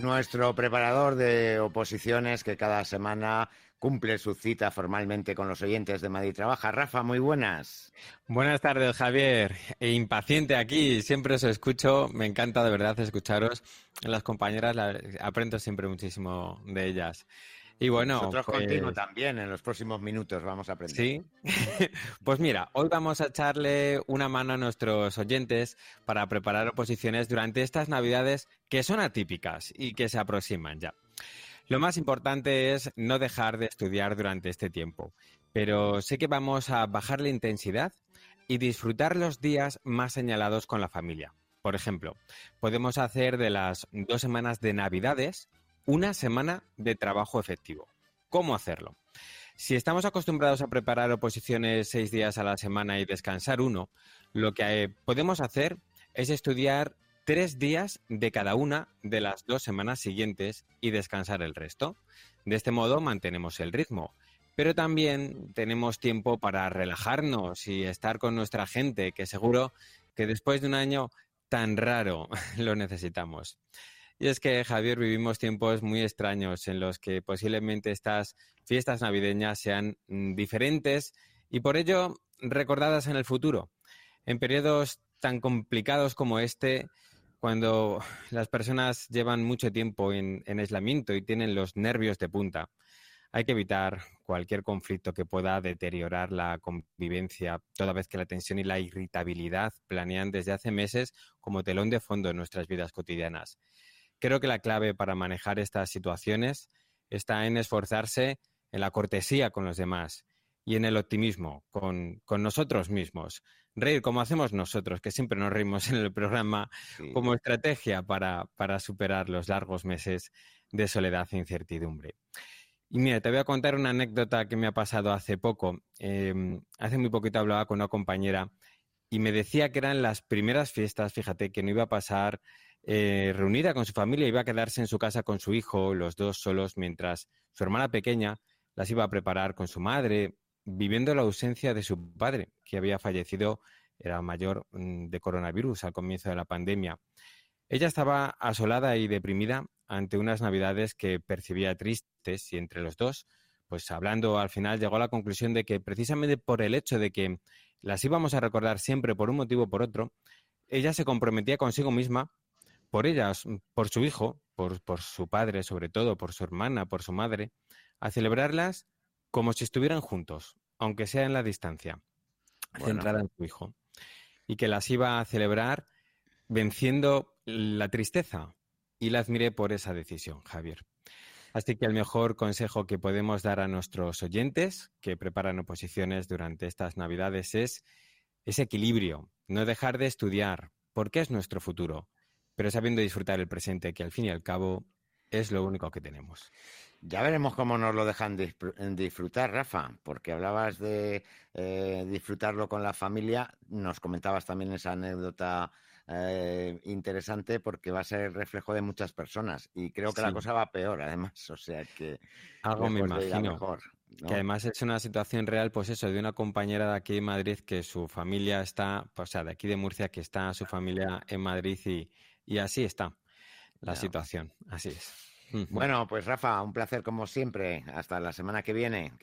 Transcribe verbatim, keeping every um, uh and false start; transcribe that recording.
nuestro preparador de oposiciones que cada semana cumple su cita formalmente con los oyentes de Madrid Trabaja. Rafa, muy buenas. Buenas tardes, Javier. E impaciente aquí, siempre os escucho. Me encanta de verdad escucharos. Las compañeras, la- aprendo siempre muchísimo de ellas. Y Y bueno, nosotros contigo pues también, en los próximos minutos vamos a aprender. sí. Pues mira, hoy vamos a echarle una mano a nuestros oyentes para preparar oposiciones durante estas Navidades que son atípicas y que se aproximan ya. Lo más importante es no dejar de estudiar durante este tiempo, pero sé que vamos a bajar la intensidad y disfrutar los días más señalados con la familia. Por ejemplo, podemos hacer de las dos semanas de Navidades una semana de trabajo efectivo. ¿Cómo hacerlo? Si estamos acostumbrados a preparar oposiciones seis días a la semana y descansar uno, lo que eh, podemos hacer es estudiar tres días de cada una de las dos semanas siguientes y descansar el resto. De este modo mantenemos el ritmo, pero también tenemos tiempo para relajarnos y estar con nuestra gente, que seguro que después de un año tan raro lo necesitamos. Y es que, Javier, vivimos tiempos muy extraños en los que posiblemente estas fiestas navideñas sean mm, diferentes y por ello recordadas en el futuro. En periodos tan complicados como este, cuando las personas llevan mucho tiempo en, en aislamiento y tienen los nervios de punta, hay que evitar cualquier conflicto que pueda deteriorar la convivencia, toda vez que la tensión y la irritabilidad planean desde hace meses como telón de fondo en nuestras vidas cotidianas. Creo que la clave para manejar estas situaciones está en esforzarse en la cortesía con los demás y en el optimismo con, con nosotros mismos. Reír como hacemos nosotros, que siempre nos reímos en el programa, Sí. como estrategia para, para superar los largos meses de soledad e incertidumbre. Y mira, te voy a contar una anécdota que me ha pasado hace poco. Eh, hace muy poquito hablaba con una compañera y me decía que eran las primeras fiestas, fíjate, que no iba a pasar eh, reunida con su familia, iba a quedarse en su casa con su hijo, los dos solos, mientras su hermana pequeña las iba a preparar con su madre, viviendo la ausencia de su padre, que había fallecido, era mayor mm, de coronavirus al comienzo de la pandemia. Ella estaba asolada y deprimida ante unas navidades que percibía tristes y entre los dos, pues hablando al final llegó a la conclusión de que precisamente por el hecho de que las íbamos a recordar siempre por un motivo o por otro, ella se comprometía consigo misma, por ellas, por su hijo, por, por su padre sobre todo, por su hermana, por su madre, a celebrarlas como si estuvieran juntos, aunque sea en la distancia, Bueno, centrada en su hijo, y que las iba a celebrar venciendo la tristeza. Y la admiré por esa decisión, Javier. Así que el mejor consejo que podemos dar a nuestros oyentes que preparan oposiciones durante estas Navidades es ese equilibrio, no dejar de estudiar, porque es nuestro futuro, pero sabiendo disfrutar el presente, que al fin y al cabo es lo único que tenemos. ya veremos cómo nos lo dejan disfr- disfrutar, Rafa, porque hablabas de eh, disfrutarlo con la familia. Nos comentabas también esa anécdota eh, interesante porque va a ser el reflejo de muchas personas y creo que la Sí, cosa va peor, además, o sea que algo me lejos de ir a imagino. mejor, Que ¿no? además es una situación real, pues eso, de una compañera de aquí en Madrid que su familia está, o sea, de aquí de Murcia, que está su familia en Madrid y, y así está la Ya. situación, así es. Ujú. Bueno, pues Rafa, un placer como siempre. Hasta la semana que viene.